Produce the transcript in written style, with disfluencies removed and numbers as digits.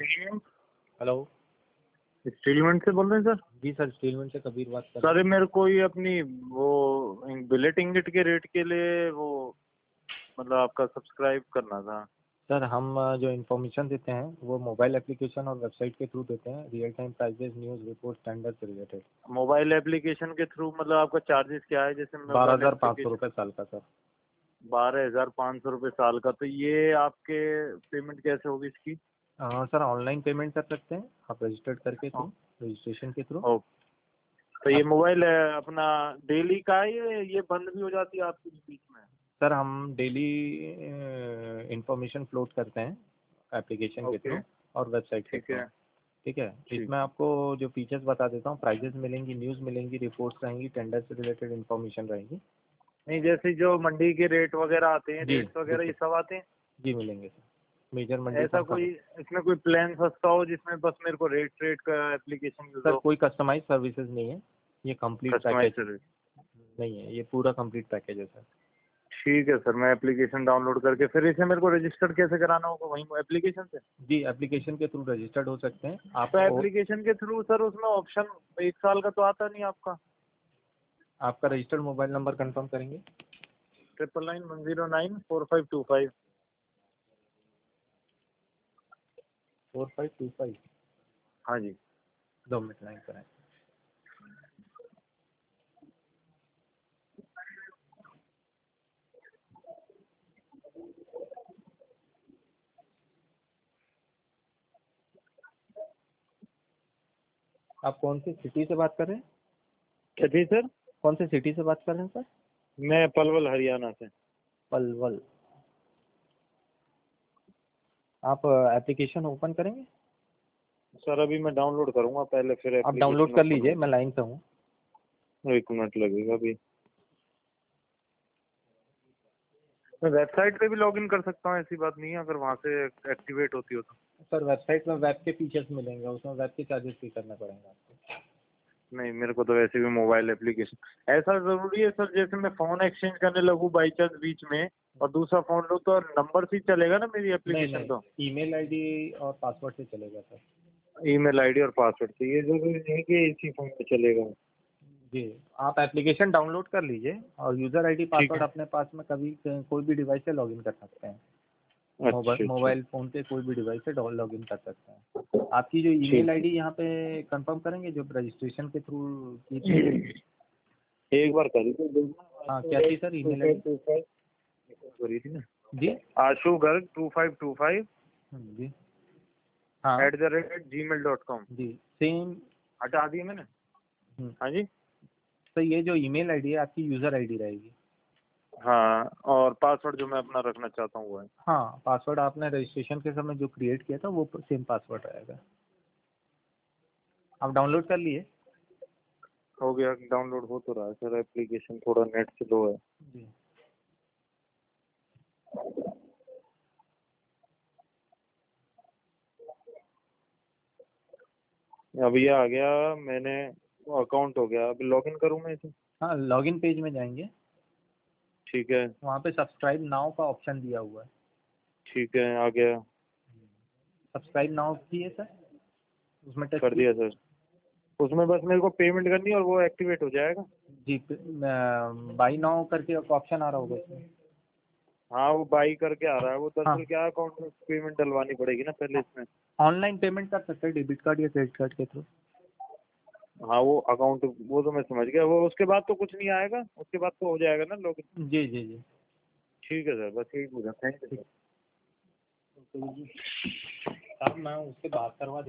Hello, स्टीलमेंट से बोल रहे हैं सर? जी सर, स्टीलमेंट से कबीर बात कर रहा सर मेरे को ये अपनी वो बिलेट इंगट के रेट के लिए वो मतलब आपका सब्सक्राइब करना था। सर हम जो इन्फॉर्मेशन देते हैं वो मोबाइल एप्लीकेशन और वेबसाइट के थ्रू देते हैं, real time prices, news report, standard से रिलेटेड। मोबाइल एप्लीकेशन के थ्रू मतलब आपका चार्जेस क्या है? जैसे मोबाइल 12,500 रुपये साल का सर। 12,500 रुपये साल का। तो ये आपके पेमेंट कैसे होगी इसकी? सर ऑनलाइन पेमेंट कर सकते हैं आप रजिस्टर्ड करके थ्रू, रजिस्ट्रेशन के थ्रू। ओ, तो ये मोबाइल अपना डेली का है ये बंद भी हो जाती है आपके बीच में? सर हम डेली इंफॉर्मेशन फ्लोट करते हैं एप्लीकेशन के ओके, थ्रू और वेबसाइट के ठीक थ्रू। है। ठीक है, ठीक। इसमें आपको जो फीचर्स बता देता हूँ, प्राइजेस मिलेंगी, न्यूज़ मिलेंगी, रिपोर्ट्स रहेंगी, टेंडर से रिलेटेड इन्फॉर्मेशन रहेगी। नहीं, जैसे जो मंडी के रेट वगैरह आते हैं, जी रेट्स वगैरह ये बिल्कुल, सब आते हैं? जी मिलेंगे सर, मेजर मंडी ऐसा संख्या। कोई इसमें कोई प्लान सस्ता हो जिसमें बस मेरे को रेट रेट का एप्लीकेशन यूज सर हो? कोई कस्टमाइज सर्विसेज नहीं है, ये कंप्लीट कस्टमाइज पैकेज सर्विस? नहीं है, ये पूरा कंप्लीट पैकेज है सर। ठीक है सर, मैं एप्लीकेशन डाउनलोड करके फिर इसे मेरे को रजिस्टर कैसे कराना होगा? वहीं एप्लीकेशन से? जी एप्लीकेशन के थ्रू रजिस्टर्ड हो सकते हैं आप। तो एप्लीकेशन के थ्रू सर उसमें ऑप्शन 1 साल का तो आता नहीं आपका? आपका रजिस्टर्ड मोबाइल नंबर कंफर्म करेंगे? 9991094525। 4525। हाँ जी। 2 मिनट लाइन पर आए। आप कौन सी सिटी से बात कर रहे हैं? क्या जी सर? कौन सी सिटी से बात कर रहे हैं सर? मैं पलवल हरियाणा से। पलवल। आप एप्लीकेशन ओपन करेंगे? सर अभी मैं डाउनलोड करूंगा पहले, फिर आप डाउनलोड एप्लीकेशन कर ओपन लीजिए, मैं होगा। लाइन पे हूँ। 1 मिनट लगेगा अभी। मैं वेबसाइट पे भी लॉगिन कर सकता हूँ, ऐसी बात नहीं है, अगर वहाँ से एक्टिवेट होती हो तो? सर वेबसाइट में वेब के फीचर्स मिलेंगे, उसमें वेब के चार्जेस पे करना पड़ेगा आपको। नहीं, मेरे को तो वैसे भी मोबाइल एप्लीकेशन ऐसा जरूरी है सर, जैसे मैं फोन एक्सचेंज करने लगूँ बाई चांस बीच में और दूसरा फोन लूँ तो नंबर से ही चलेगा ना मेरी नहीं एप्लीकेशन? नहीं, तो ईमेल आईडी और पासवर्ड से चलेगा सर। ईमेल आईडी और पासवर्ड से? ये जरूरी नहीं कि इसी फोन पे चलेगा। जी, आप एप्लीकेशन डाउनलोड कर लीजिए और यूज़र आईडी ठीक पासवर्ड है। अपने पास में कभी कोई भी डिवाइस से लॉगिन कर सकते हैं। अच्छा अच्छा। मोबाइल फ़ोन पे कोई भी डिवाइस से लॉगिन कर सकते हैं। आपकी जो ईमेल ठीक आईडी यहाँ पे कंफर्म करेंगे जो रजिस्ट्रेशन के थ्रू की थी? है। एक बार करी थी हाँ क्या थी सर ईमेल आईडी? 2525 करी थी ना? जी आशु गर्ग 2525 जी हाँ @gmail.com। जी सेम। हटा दी मैंने। हाँ जी। तो ये जो ईमेल आईडी है आपकी यूज़र आईडी रहेगी। हाँ, और पासवर्ड जो मैं अपना रखना चाहता हूँ वो है। हाँ, पासवर्ड आपने रजिस्ट्रेशन के समय जो क्रिएट किया था वो सेम पासवर्ड रहेगा। आप डाउनलोड कर लिए? हो गया, डाउनलोड हो तो रहा है सर, एप्लीकेशन थोड़ा नेट स्लो है। जी अब ये आ गया, मैंने अकाउंट हो गया, अब लॉगिन करूँ मैं इसे? हाँ, लॉगिन पेज में जाएंगे, ठीक है। वहाँ पे सब्सक्राइब नाउ का ऑप्शन दिया हुआ है। ठीक है, आ गया। सब्सक्राइब नाउ किए सर, उसमें टच कर किए? दिया सर। उसमें बस मेरे को पेमेंट करनी है और वो एक्टिवेट हो जाएगा? जी, बाई नाउ करके एक ऑप्शन आ रहा होगा इसमें। हाँ, वो बाई करके आ रहा है, वो हाँ दरअसल क्या है, अकाउंट में पेमेंट डलवानी पड़ेगी ना पहले इसमें। ऑनलाइन पेमेंट कर सकते हैं डेबिट कार्ड या क्रेडिट कार्ड के थ्रू। हाँ, वो अकाउंट वो तो मैं समझ गया, वो उसके बाद तो कुछ नहीं आएगा, उसके बाद तो हो जाएगा ना लॉगिन? जी जी जी ठीक है सर, बस यही पूछा। थैंक यू ठीक। सर। तो जी साहब मैं उससे बात करवा